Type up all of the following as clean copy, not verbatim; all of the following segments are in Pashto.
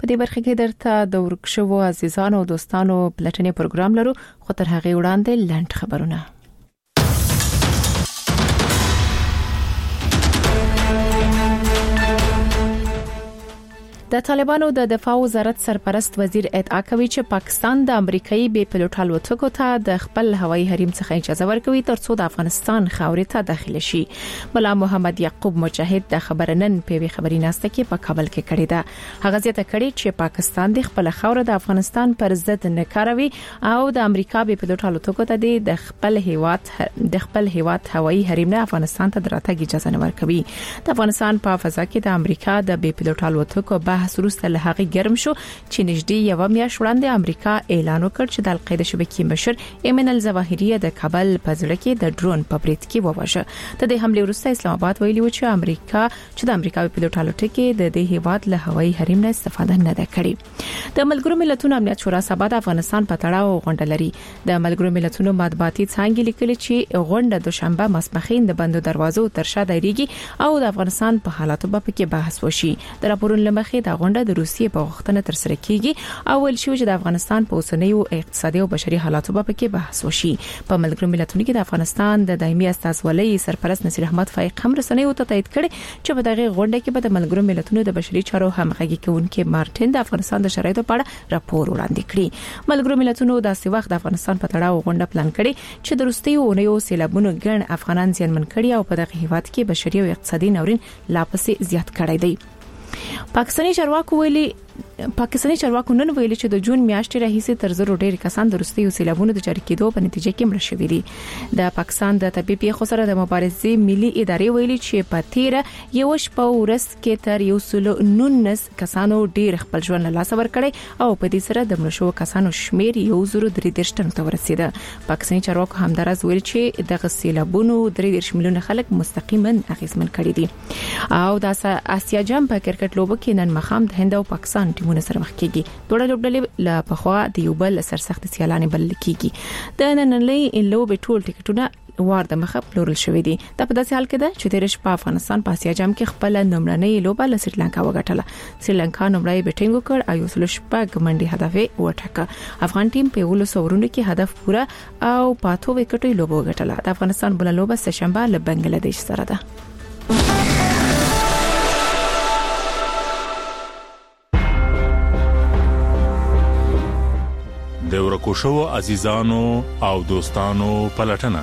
په دې برخه کې درته د ورکشو عزیزانو او دوستانو پلټنې پروګرام لرو، خو تر هغه وړاندې لنډ خبرونه. د طالبانو د دفاع وزارت سرپرست وزیر ادعا کوي چې پاکستان د امریکایي بي پيلوټ الوتکو ته د خپل هوایي حریم څخه اجازه ورکوي ترڅو د افغانستان خاورې ته داخل شي. ملا محمد یعقوب مجاهد د خبرنن په خبري ناسته کې په کابل کې کړی ده. هغه زیاته کړی چې پاکستان د خپل خاور د افغانستان پر ضد نه کاروي او د امریکا بي پيلوټ الوتکو ته د خپل هیواد هوایي حریم نه افغانستان ته دراتګ اجازه نه ورکوي. د افغانستان په فضا کې د امریکا د بي پيلوټ الوتکو سروسته له هغه ګرم شو چې نږدې یو میاشت وړاندې امریکا اعلان وکړ چې د القاعده شبکې مشر ایمن الظواهری د کابل په ځړ کې د ډرون په برید کې وواژه. د دې حمله وروسته اسلام آباد ویلي و چې د امریکا په پيلوټ الوتکې د دې هیواد له هوایي حریم نه استفاده نه ده کړې. د ملګرو ملتونو امنیت شورا سبا د افغانستان په تړاو غونډه لري. د ملګرو ملتونو مطبوعاتي څانګې لیکلي چې غونډه دوشنبه ماسپښین د بندو دروازو تر شا دایریږي او د افغانستان په حالاتو په کې بحث وشي. د راپورونو لمخې د غونډه د روسیې په وختنه تر سره کیږي او ول شي چې د افغانستان په اوسنیو اقتصادي او بشري حالاتو په کې بحث وشي. په ملګرو ملتونو کې د افغانستان د دایمي استازولۍ سرپرست نصیر احمد فائق هم رسنیو ته تایید کړي چې په دغه غونډه کې به د ملګرو ملتونو د بشري چارو همغږي کوونکي مارټین د افغانستان د شرایطو په اړه راپور وړاندې کړي. ملګرو ملتونو داسې وخت د افغانستان په تړاو غونډه پلان کړي چې د وروستیو اونیو سیلابونو ګڼ افغانان زیانمن کړي او په دغه هیواد کې بشري او اقتصادي ناورین لا پسې زیات کړی دی. پاکستاني چارواکو نن ویلي چې د جون میاشتې راهیسې تر زرو ډېر کسان د وروستیو سیلابونو د جاري کېدو په نتیجه کې مړه شوي دي. د پاکستان د طبي پیښو سره د مبارزې ملي ادارې ویلي چې په تیره یو شپه ورځ کې تر 119 کسانو ډېر خپل ژوند له لاسه ورکړي او په دې سره د مړه شوو کسانو شمیر 133 تنو ته ورسیده. پاکستاني چارواکو همدارس ویلي چې دغه سیلابونو 3 میلیونه خلک مستقیما اغیزمن کړي دي. او د آسیا جام په کرکټ لوبو کې نن مخام د هند او پاکستان ټیمونه سره مخ کیږي. دوه لوبډلې لا په خوا د یو بل سرسخت سیالانې بل کیږي. د نننۍ لوبې ټول ټیکټونه وار د مخه پلورل شوې دي. دا په داسې حال کې ده چې تیرش په افغانستان په آسیا جام کې خپل نمړنۍ لوبه له سریلانکا وګټله. سریلانکا نمړی بیټینګ وکړ او یو سلوشپه ګمنډي هدف وټاکه. افغان ټیم په 19 کې هدف پورا او پاتو وکټي لوبه وګټله. د افغانستان بل لوبه سشنبه له بنگلاديش سره ده. د ورکوشو عزیزانو او دوستانو پلټنه.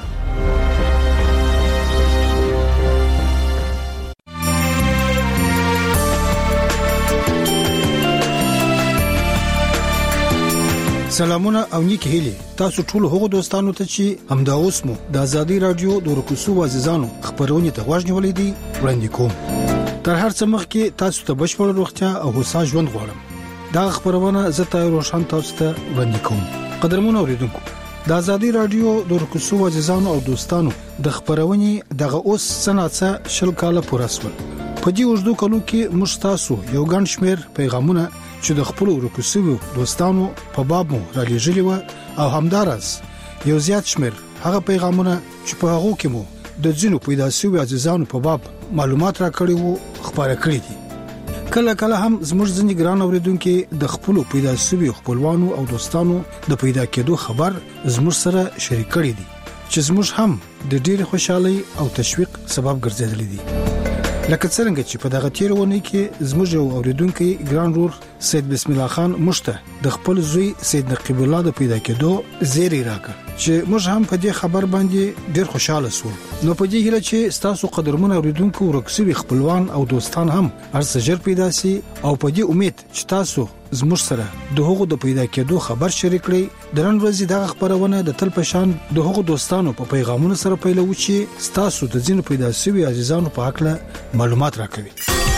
سلامونه او نیکی هیلي تاسو ټول هغو دوستانو ته چې همدا اوس مو د ازادي رادیو د ورکوشو عزیزانو خبرونه ته غوښنی ولې دي وړاندې کوم. تر هر څه مخکې تاسو ته بشپړ روغتیا او هوسا ژوند غواړم. دا خبرونه زه روشن تاسو ته وړاندې کوم. قدرمنو اوریدونکو، د ازادي رادیو د ورکوشو عزیزانو او دوستانو د خبرونې دغه اوس سناڅه 10 کاله پوره شول. په دې اوږدو کلو کې موږ تاسو یو ګڼ شمېر پیغامونه چې د خپل ورکوشو دوستانو په باب مو را لېږلي و او همدارس یو زیات شمېر هغه پیغامونه چې په هغه کې مو د ځینو پیدا شوی عزیزانو په باب معلومات را کړی وو خبره کړی دي. کله کله هم زموږ ځینې ګران اوریدونکو د خپل پیدا شوی خپلوانو او دوستانو د پیدا کېدو خبر زموږ سره شریک کړی دي چې زموږ هم د ډېر خوشحالي او تشویق سبب ګرځیدلی دي. لکه څنګه چې په دغه تیرونه کې زموږ یو اوریدونکو ګران رور سید بسم الله خان مشته د خپل زوی سید نقیب الله د پیدا کېدو زیری راکړ چې موږ هم په دې خبر باندې ډېر خوشاله شو. نو په دې هیله چې تاسو قدرمن اوریدونکو ورکسوي خپلوان او دوستان هم ارسجر پیدا سي او په دې امید چې تاسو زموږ سره د هغو د پیدا کېدو خبر شریک کړئ. د نن ورځې دغه خبرونه د تل پشان د هغو دوستانو په پیغامونو سره پیلو چې تاسو د ځینو پیدا شوی عزیزانو په اړه معلومات راکوي.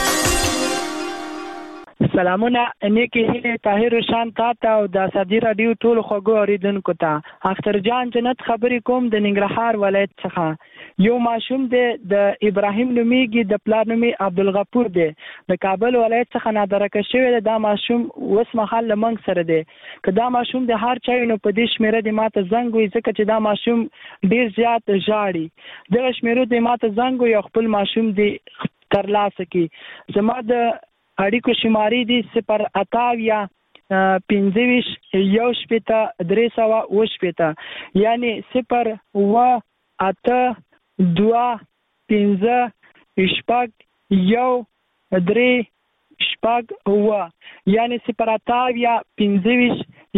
سلامونه نیکی هیله طاهر شان تا او د ازادي رادیو ټول خوګو اوریدونکو ته اختر جان جنت خبرې کوم د ننګرهار ولایت څخه. یو ماشوم د ابراهیم نومیږي د پلار نومي عبدالغفور دی د کابل ولایت څخه نادرکه شوی دا ماشوم وس محل لمنګ سره دی. که دا ماشوم د هر چا نو په دې شمیره د ماته زنګ وي ځکه چې دا ماشوم ډیر زیات ژاړي. د شمیرو د ماته زنګ وي خپل ماشوم دی ترلاسه کی. زما د اړیکو شمارې دي 0 25 1 یعنی 0 و 8 2 5 شپږ 1 3 شپږ و یعنی 0 25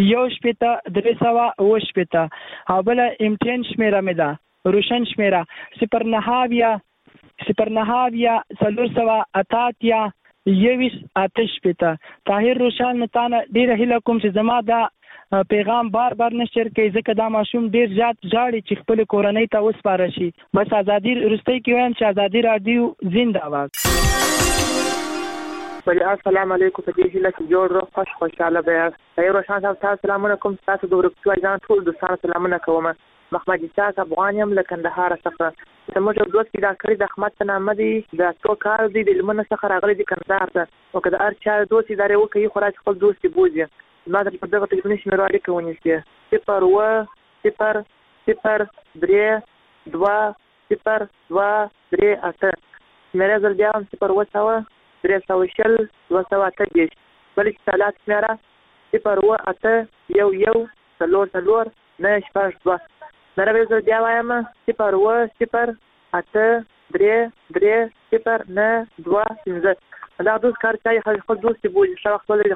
1 او بل امتحان شمیره مې ده روشن شمیره 0 طاهر روشن متانه ډیره هیله کوم چې زما دا پیغام بار بار نشر کوي ځکه دا ماشوم ډیر زیات ژاړي چې خپل کورنۍ ته وسپاره شي. بس ازادي رستۍ کې وایم چې ازادي رادیو زنده باد. السلام علیکم په دې هیله کې جوړ روغ خوشاله به یې روشن صاحب تاسو سلام علیکم تاسو د ورکوټ ځان ټول دوستانو سلامونه کوم. محمد اسحاق افغان یم له کندهار څخه. زموږ دوست کې دا کړی د احمد نامه دی د تو کار دی د لمنه څخه راغلی د کندهار ته او کله هر چا دوست ادارې وکړي خو راځي خپل دوست بوزي ما د په دغه ټلیفون شمیره اړیکه ونیسي 0 0 0 3 2 0 2 3 8 شمیره زر بیا 0 300 228 بل اتصالات شمیره 0 8 1 1 نه شپږ 2 نره زر بیا وایم 0 0 8 3 3 0 نه 2 5 دا دوست کار چای خپل دوست بوزي شاو خپل لري.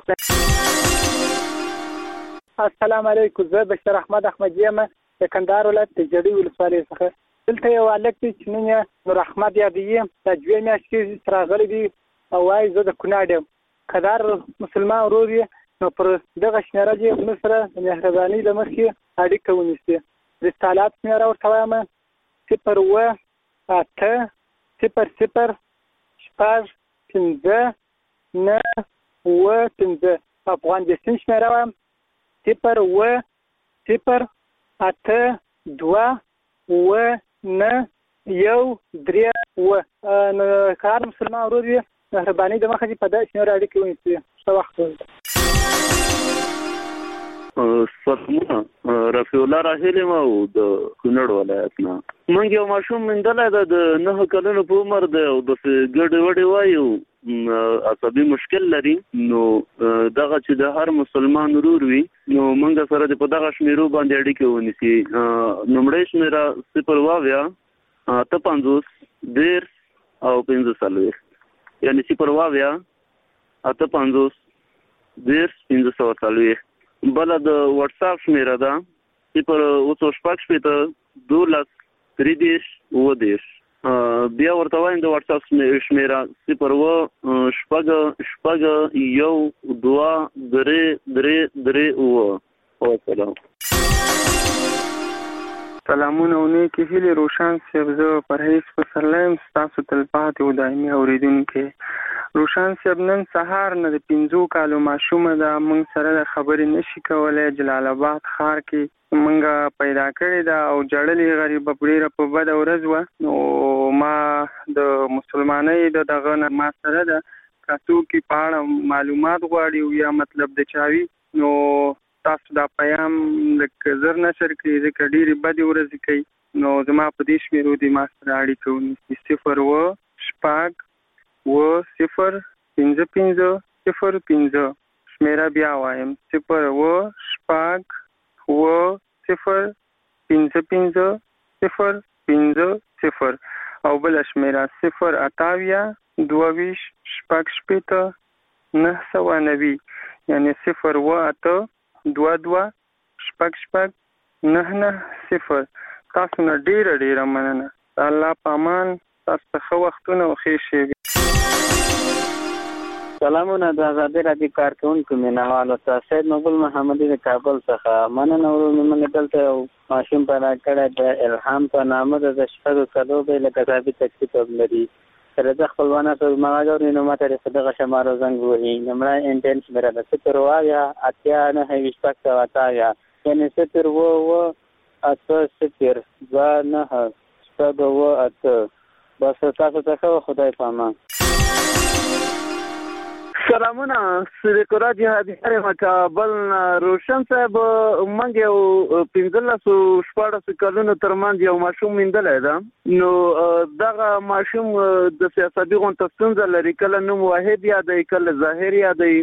السلام علیکم زه بشیر احمد احمدی یم د کندهار ولایت د جړی ولسوالۍ څخه. دلته یو هلک دی چې نوم یې نور احمد یادوي د 2 میاشتې راغلی دی او وایي زه د کونړ یم. کدار مسلمان ورور یې نو پر دغه شمیره دې موږ سره د مهربانۍ له مخې اړیکه ونیسي. رسالات شمیره ورته وایم 0 8 0 0 شپږ 15 9 5 افغان دستین شمیره وایم 0 0 8 2 9 1 3 نو کار مسلمان ورور یې مهرباني د مخه دې په دې شمیره اړیکه ونیسي. ښه وخت سلامونه رفیع الله راهیل او د کونړ ولایت نه. موږ یو ماشوم مندلای د 9 کلونو په عمر دی او د ګډ وډ وایو عصبي مشکل لري نو دغه چې د هر مسلمان ورور وي نو موږ سره د په دغه شمیرو باندې اړیکه ونیسي. نمبر شمیره 0 8 5 او 15 یعنی 0 8 5 15 بل د واتس اپ شمیره ده 0 2 3 بیا ورته وایم د واتس اپ شمیره 0 1 2 3 او سلام. سلامونه ونې کې هیله روشن صاحب زه پرهیز پسرلایم تاسو تلپاتې او دایمي اوریدونکو. روشن صاحب نن سهار نه د 15 کالو ماشومه ده موږ سره د خبرې نشي کولای. جلال آباد ښار کې موږ پیدا کړې ده او جړلې غریبه ډېره په بده ورځ وه نو ما د مسلمانۍ دغه نه ما سره ده کاتو کې په اړه معلومات غواړي او یا مطلب د چاوي نو تاسو دا پیام لکه زر نشر کړئ ځکه ډېرې بدې ورځې کوي نو زما په دې شمیرو دې ما سره اړیکه ونیسي 0 شپږ 0 5 0 5 شمیره بیا وایم 0 شپږ 0 5 0 5 او بل شمیره 0 8 2 شپږ 990 یعنی 0 8 2 شپږ 990. تاسو نه ډیره مننه. الله پامان تاسو ته وختونه او ښه شي. سلامونه د آزادي رادیو کارکونکو مینوالو ته سید مقبول محمدي د کابل څخه مننه ورو موږ دلته ماشوم پیدا کړی د الهام په نامه د شپږو کلو به له کتابي تکلیف لري سره د خپلوانو په مغاجر نو ماته د دغه شمارو زنګ وهي نمبر انټنس میرا د 0 اتیا نه هیڅ پک وتا یا یعنی 0 8 0 2 9 8 بس تاسو ته خدای پامان. سلامونه صدیق الله جهادي کابل روشن صاحب موږ یو 1514 کلونو ترمنځ یو ماشوم میندلای دا نو دغه ماشوم د سیاسي غونډه ستونزه لري کله نوم واحد یادای کله ظاهر یادای